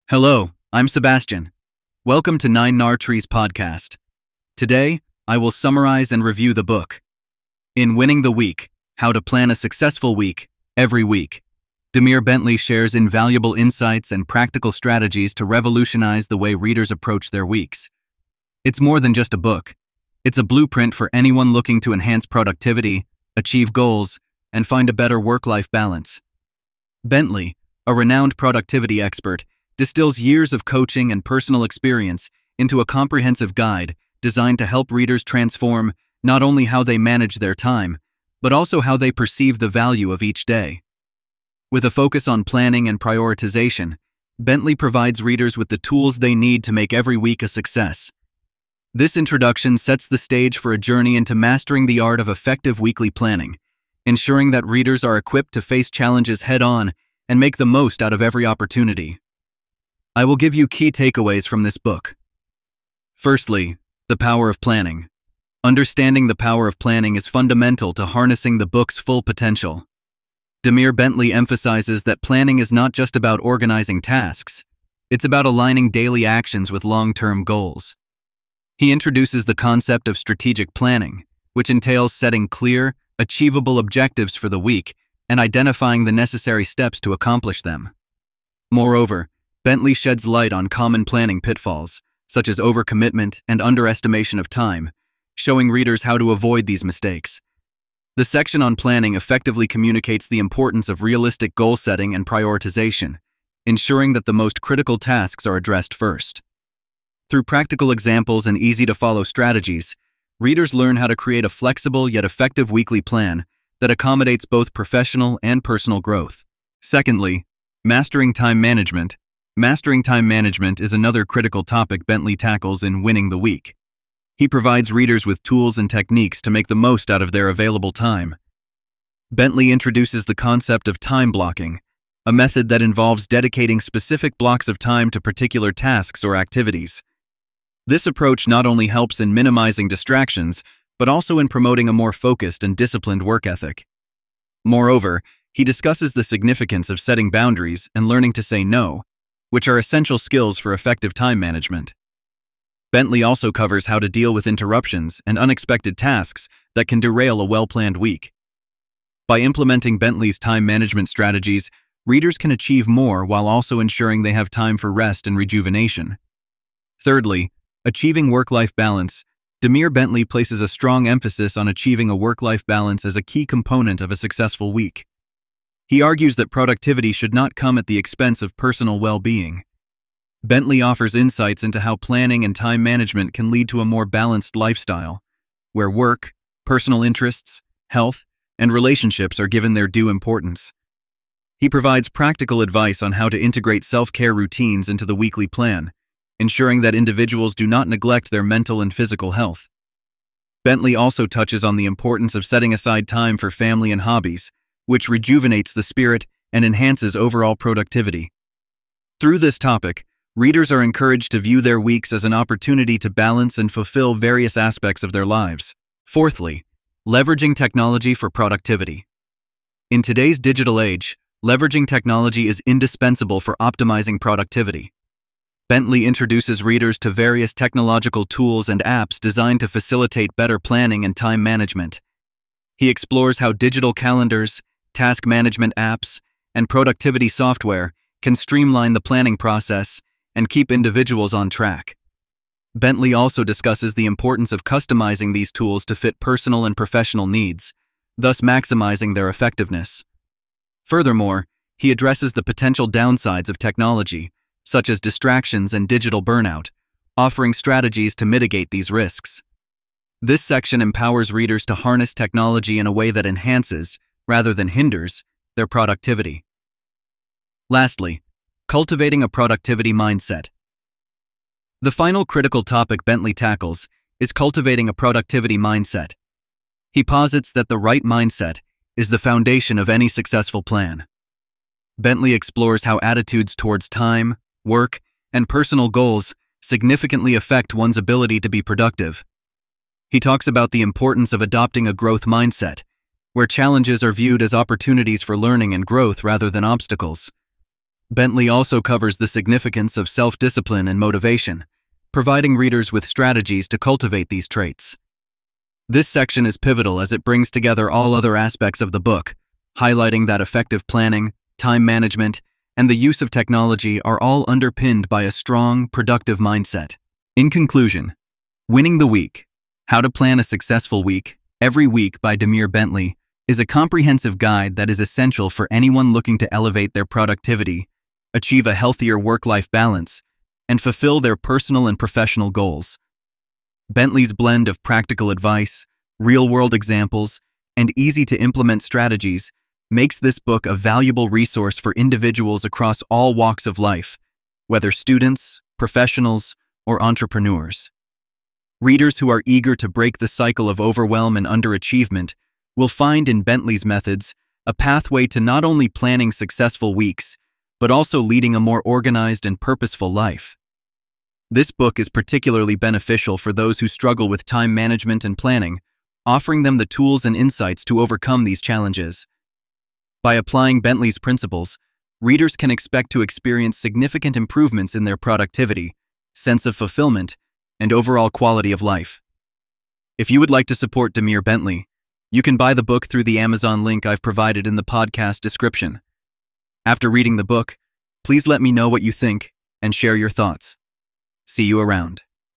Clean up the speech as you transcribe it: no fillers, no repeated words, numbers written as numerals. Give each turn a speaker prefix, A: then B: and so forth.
A: Hello, I'm Sebastian. Welcome to Nine Nar Trees podcast. Today, I will summarize and review the book, In Winning the Week, How to Plan a Successful Week, Every Week. Demir Bentley shares invaluable insights and practical strategies to revolutionize the way readers approach their weeks. It's more than just a book. It's a blueprint for anyone looking to enhance productivity, achieve goals, and find a better work-life balance. Bentley, a renowned productivity expert, distills years of coaching and personal experience into a comprehensive guide designed to help readers transform not only how they manage their time, but also how they perceive the value of each day. With a focus on planning and prioritization, Bentley provides readers with the tools they need to make every week a success. This introduction sets the stage for a journey into mastering the art of effective weekly planning, ensuring that readers are equipped to face challenges head-on and make the most out of every opportunity. I will give you key takeaways from this book. Firstly, the power of planning. Understanding the power of planning is fundamental to harnessing the book's full potential. Demir Bentley emphasizes that planning is not just about organizing tasks, it's about aligning daily actions with long-term goals. He introduces the concept of strategic planning, which entails setting clear, achievable objectives for the week and identifying the necessary steps to accomplish them. Moreover, Bentley sheds light on common planning pitfalls, such as overcommitment and underestimation of time, showing readers how to avoid these mistakes. The section on planning effectively communicates the importance of realistic goal setting and prioritization, ensuring that the most critical tasks are addressed first. Through practical examples and easy-to-follow strategies, readers learn how to create a flexible yet effective weekly plan that accommodates both professional and personal growth. Secondly, mastering time management. Mastering time management is another critical topic Bentley tackles in Winning the Week. He provides readers with tools and techniques to make the most out of their available time. Bentley introduces the concept of time blocking, a method that involves dedicating specific blocks of time to particular tasks or activities. This approach not only helps in minimizing distractions, but also in promoting a more focused and disciplined work ethic. Moreover, he discusses the significance of setting boundaries and learning to say no, which are essential skills for effective time management. Bentley also covers how to deal with interruptions and unexpected tasks that can derail a well-planned week. By implementing Bentley's time management strategies, readers can achieve more while also ensuring they have time for rest and rejuvenation. Thirdly, achieving work-life balance. Demir Bentley places a strong emphasis on achieving a work-life balance as a key component of a successful week. He argues that productivity should not come at the expense of personal well-being. Bentley offers insights into how planning and time management can lead to a more balanced lifestyle, where work, personal interests, health, and relationships are given their due importance. He provides practical advice on how to integrate self-care routines into the weekly plan, ensuring that individuals do not neglect their mental and physical health. Bentley also touches on the importance of setting aside time for family and hobbies, which rejuvenates the spirit and enhances overall productivity. Through this topic, readers are encouraged to view their weeks as an opportunity to balance and fulfill various aspects of their lives. Fourthly, leveraging technology for productivity. In today's digital age, leveraging technology is indispensable for optimizing productivity. Bentley introduces readers to various technological tools and apps designed to facilitate better planning and time management. He explores how digital calendars, task management apps, and productivity software can streamline the planning process and keep individuals on track. Bentley also discusses the importance of customizing these tools to fit personal and professional needs, thus maximizing their effectiveness. Furthermore, he addresses the potential downsides of technology, such as distractions and digital burnout, offering strategies to mitigate these risks. This section empowers readers to harness technology in a way that enhances, rather than hinders, their productivity. Lastly, cultivating a productivity mindset. The final critical topic Bentley tackles is cultivating a productivity mindset. He posits that the right mindset is the foundation of any successful plan. Bentley explores how attitudes towards time, work, and personal goals significantly affect one's ability to be productive. He talks about the importance of adopting a growth mindset, where challenges are viewed as opportunities for learning and growth rather than obstacles. Bentley also covers the significance of self-discipline and motivation, providing readers with strategies to cultivate these traits. This section is pivotal as it brings together all other aspects of the book, highlighting that effective planning, time management, and the use of technology are all underpinned by a strong, productive mindset. In conclusion, Winning the Week: How to Plan a Successful Week, Every Week by Demir Bentley is a comprehensive guide that is essential for anyone looking to elevate their productivity, achieve a healthier work-life balance, and fulfill their personal and professional goals. Bentley's blend of practical advice, real-world examples, and easy-to-implement strategies makes this book a valuable resource for individuals across all walks of life, whether students, professionals, or entrepreneurs. Readers who are eager to break the cycle of overwhelm and underachievement will find in Bentley's methods a pathway to not only planning successful weeks, but also leading a more organized and purposeful life. This book is particularly beneficial for those who struggle with time management and planning, offering them the tools and insights to overcome these challenges. By applying Bentley's principles, readers can expect to experience significant improvements in their productivity, sense of fulfillment, and overall quality of life. If you would like to support Demir Bentley, you can buy the book through the Amazon link I've provided in the podcast description. After reading the book, please let me know what you think and share your thoughts. See you around.